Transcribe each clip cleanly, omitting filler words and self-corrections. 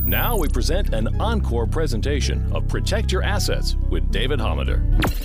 Now we present an encore presentation of Protect Your Assets with David Hollander.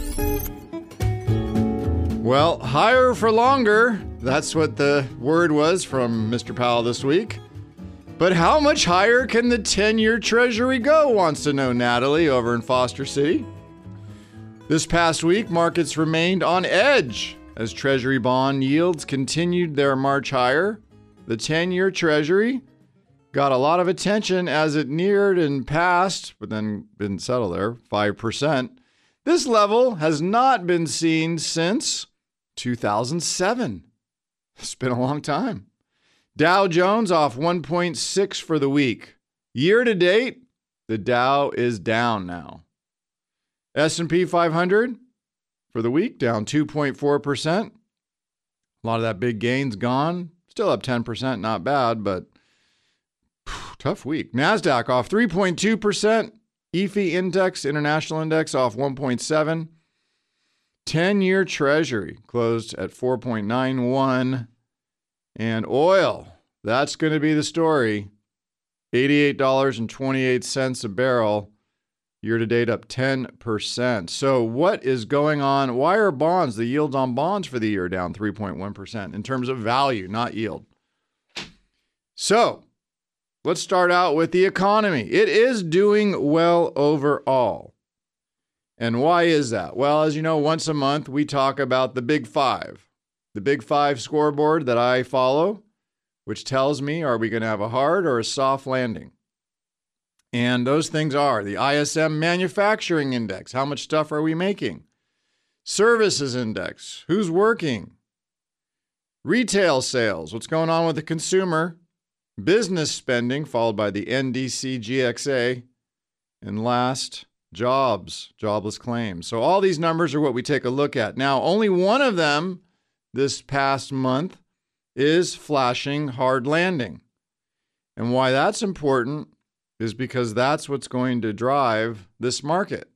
Well, higher for longer. That's what the word was from Mr. Powell this week. But how much higher can the 10-year Treasury go, wants to know Natalie over in Foster City. This past week, markets remained on edge as Treasury bond yields continued their march higher. The 10-year Treasury got a lot of attention as it neared and passed, but then didn't settle there, 5%. This level has not been seen since 2007. It's been a long time. Dow Jones off 1.6 for the week. Year to date, the Dow is down now. S&P 500 for the week, down 2.4%. A lot of that big gain's gone. Still up 10%, not bad, but tough week. NASDAQ off 3.2%. EFI Index, International Index, off 1.7%. 10-year Treasury closed at 4.91%. And oil, that's going to be the story. $88.28 a barrel. Year to date up 10%. So what is going on? Why are bonds, the yields on bonds for the year down 3.1% in terms of value, not yield? So let's start out with the economy. It is doing well overall. And why is that? Well, as you know, once a month we talk about the Big Five. The Big Five scoreboard that I follow, which tells me, are we going to have a hard or a soft landing? And those things are the ISM Manufacturing Index. How much stuff are we making? Services Index. Who's working? Retail sales. What's going on with the consumer? Business spending, followed by the NDC GXA. And last, jobs, jobless claims. So all these numbers are what we take a look at. Now, only one of them this past month is flashing hard landing. And why that's important is because that's what's going to drive this market.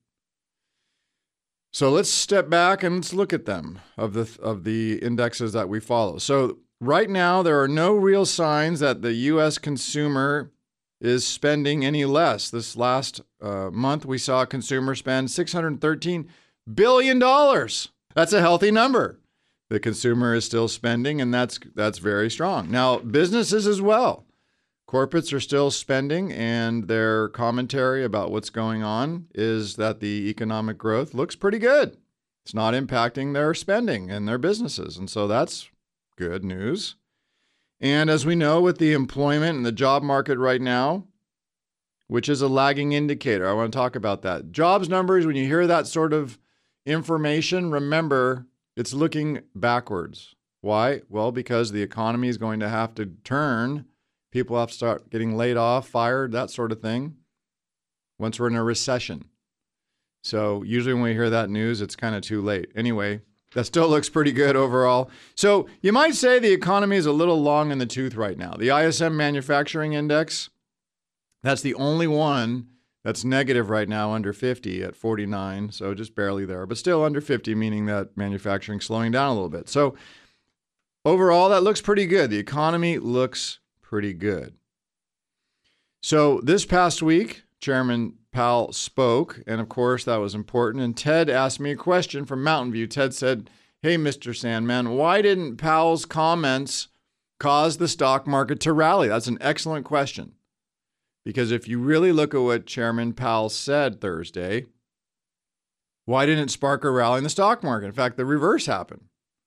So let's step back and let's look at them, of the indexes that we follow. So right now, there are no real signs that the U.S. consumer is spending any less. This last month, we saw consumer spend $613 billion. That's a healthy number. The consumer is still spending, and that's very strong. Now, businesses as well. Corporates are still spending, and their commentary about what's going on is that the economic growth looks pretty good. It's not impacting their spending and their businesses, and so that's good news. And as we know, with the employment and the job market right now, which is a lagging indicator, I want to talk about that. Jobs numbers, when you hear that sort of information, remember it's looking backwards. Why? Well, because the economy is going to have to turn. People have to start getting laid off, fired, that sort of thing, once we're in a recession. So usually when we hear that news, it's kind of too late. Anyway, that still looks pretty good overall. So you might say the economy is a little long in the tooth right now. The ISM Manufacturing Index, that's the only one that's negative right now, under 50 at 49. So just barely there, but still under 50, meaning that manufacturing slowing down a little bit. So overall, that looks pretty good. The economy looks pretty good. So this past week, Chairman Powell spoke, and of course that was important. And Ted asked me a question from Mountain View. Ted said, "Hey, Mr. Sandman, why didn't Powell's comments cause the stock market to rally?" That's an excellent question. Because if you really look at what Chairman Powell said Thursday, why didn't it spark a rally in the stock market? In fact, the reverse happened.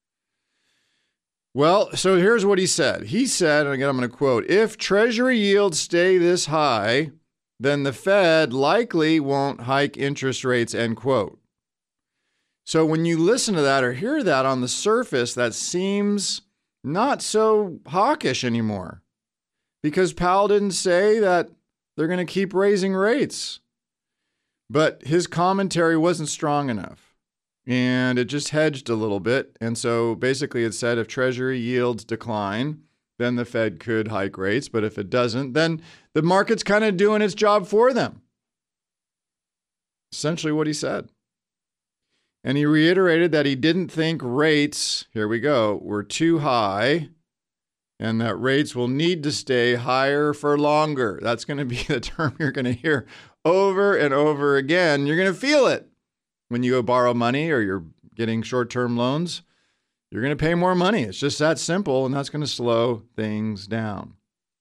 Well, so here's what he said. He said, and again, I'm going to quote, "If Treasury yields stay this high, then the Fed likely won't hike interest rates," end quote. So when you listen to that or hear that on the surface, that seems not so hawkish anymore. Because Powell didn't say that they're going to keep raising rates. But his commentary wasn't strong enough. And it just hedged a little bit. And so basically it said if Treasury yields decline, then the Fed could hike rates. But if it doesn't, then the market's kind of doing its job for them. Essentially what he said. And he reiterated that he didn't think rates, here we go, were too high and that rates will need to stay higher for longer. That's going to be the term you're going to hear over and over again. You're going to feel it when you go borrow money or you're getting short-term loans. You're going to pay more money. It's just that simple, and that's going to slow things down.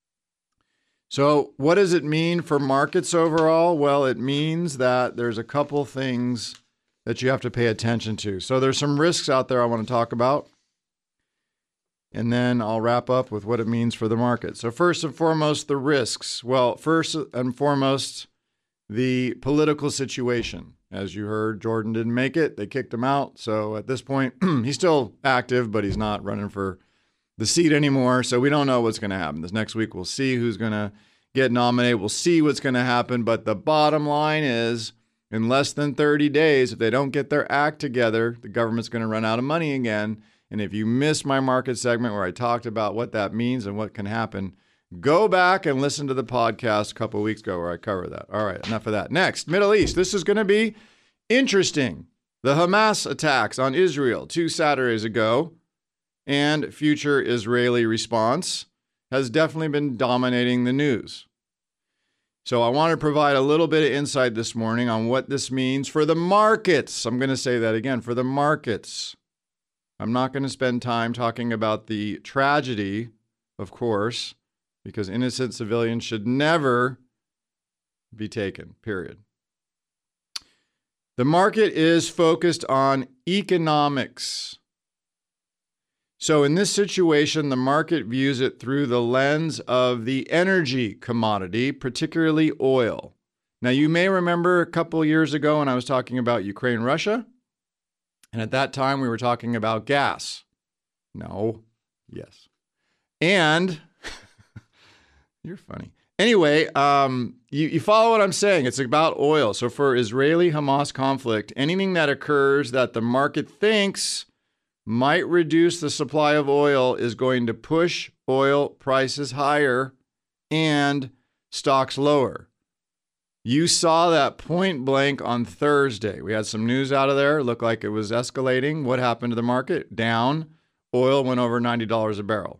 So what does it mean for markets overall? Well, it means that there's a couple things that you have to pay attention to. So there's some risks out there I want to talk about, and then I'll wrap up with what it means for the market. So first and foremost, the risks. Well, first and foremost, the political situation. As you heard, Jordan didn't make it. They kicked him out. So at this point, he's still active, but he's not running for the seat anymore. So we don't know what's going to happen. This next week, we'll see who's going to get nominated. We'll see what's going to happen. But the bottom line is, in less than 30 days, if they don't get their act together, the government's going to run out of money again. And if you missed my market segment where I talked about what that means and what can happen, go back and listen to the podcast a couple of weeks ago where I cover that. All right, enough of that. Next, Middle East. This is going to be interesting. The Hamas attacks on Israel 2 Saturdays ago and future Israeli response has definitely been dominating the news. So I want to provide a little bit of insight this morning on what this means for the markets. I'm going to say that again, for the markets. I'm not going to spend time talking about the tragedy, of course, because innocent civilians should never be taken, period. The market is focused on economics. So in this situation, the market views it through the lens of the energy commodity, particularly oil. Now, you may remember a couple years ago when I was talking about Ukraine, Russia, and at that time we were talking about gas. No, yes. And you're funny. Anyway, you follow what I'm saying. It's about oil. So for Israeli-Hamas conflict, anything that occurs that the market thinks might reduce the supply of oil is going to push oil prices higher and stocks lower. You saw that point blank on Thursday. We had some news out of there. It looked like it was escalating. What happened to the market? Down. Oil went over $90 a barrel.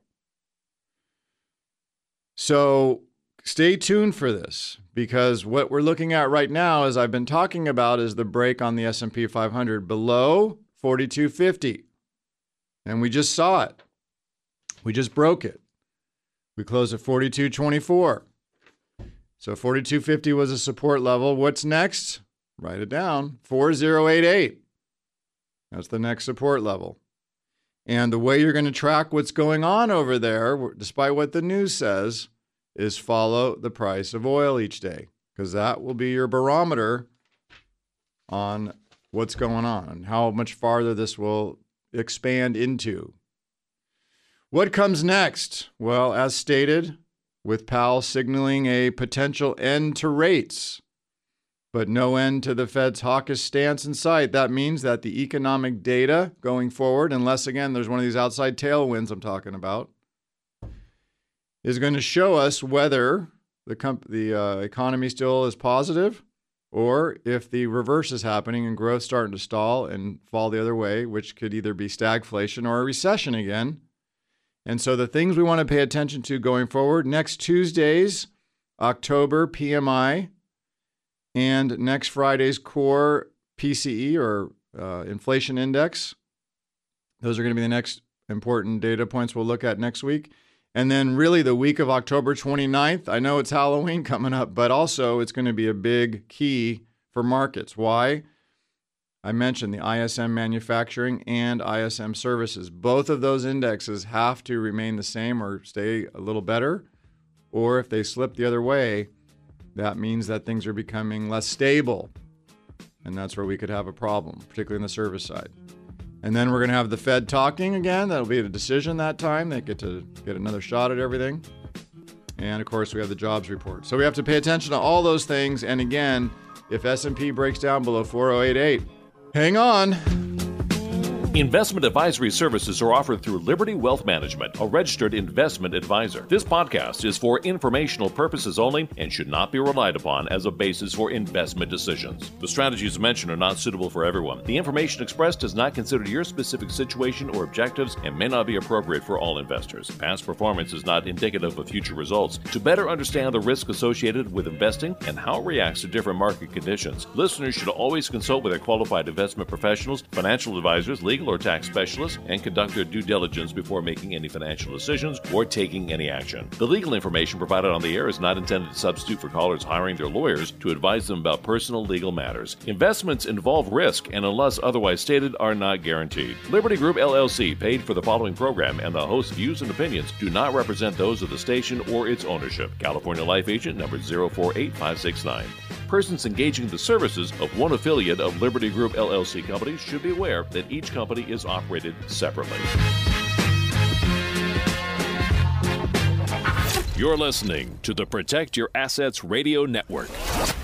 So stay tuned for this, because what we're looking at right now, as I've been talking about, is the break on the S&P 500 below 4250. And we just saw it. We just broke it. We closed at 4224. So 4250 was a support level. What's next? Write it down. 4088. That's the next support level. And the way you're going to track what's going on over there, despite what the news says, is follow the price of oil each day, because that will be your barometer on what's going on and how much farther this will expand into. What comes next? Well, as stated, with Powell signaling a potential end to rates, but no end to the Fed's hawkish stance in sight. That means that the economic data going forward, unless, again, there's one of these outside tailwinds I'm talking about, is going to show us whether the economy still is positive, or if the reverse is happening and growth starting to stall and fall the other way, which could either be stagflation or a recession again. And so the things we want to pay attention to going forward, next Tuesday's October PMI and next Friday's core PCE or inflation index. Those are going to be the next important data points we'll look at next week. And then really the week of October 29th, I know it's Halloween coming up, but also it's going to be a big key for markets. Why? I mentioned the ISM manufacturing and ISM services. Both of those indexes have to remain the same or stay a little better. Or if they slip the other way, that means that things are becoming less stable. And that's where we could have a problem, particularly on the service side. And then we're going to have the Fed talking again. That'll be a decision that time. They get to get another shot at everything. And, of course, we have the jobs report. So we have to pay attention to all those things. And, again, if S&P breaks down below 4088, hang on. Investment advisory services are offered through Liberty Wealth Management, a registered investment advisor. This podcast is for informational purposes only and should not be relied upon as a basis for investment decisions. The strategies mentioned are not suitable for everyone. The information expressed does not consider your specific situation or objectives and may not be appropriate for all investors. Past performance is not indicative of future results. To better understand the risk associated with investing and how it reacts to different market conditions, listeners should always consult with their qualified investment professionals, financial advisors, legal or tax specialists, and conduct their due diligence before making any financial decisions or taking any action. The legal information provided on the air is not intended to substitute for callers hiring their lawyers to advise them about personal legal matters. Investments involve risk and, unless otherwise stated, are not guaranteed. Liberty Group LLC paid for the following program, and the host's views and opinions do not represent those of the station or its ownership. California Life Agent number 048569. Persons engaging the services of one affiliate of Liberty Group LLC companies should be aware that each company is operated separately. You're listening to the Protect Your Assets Radio Network.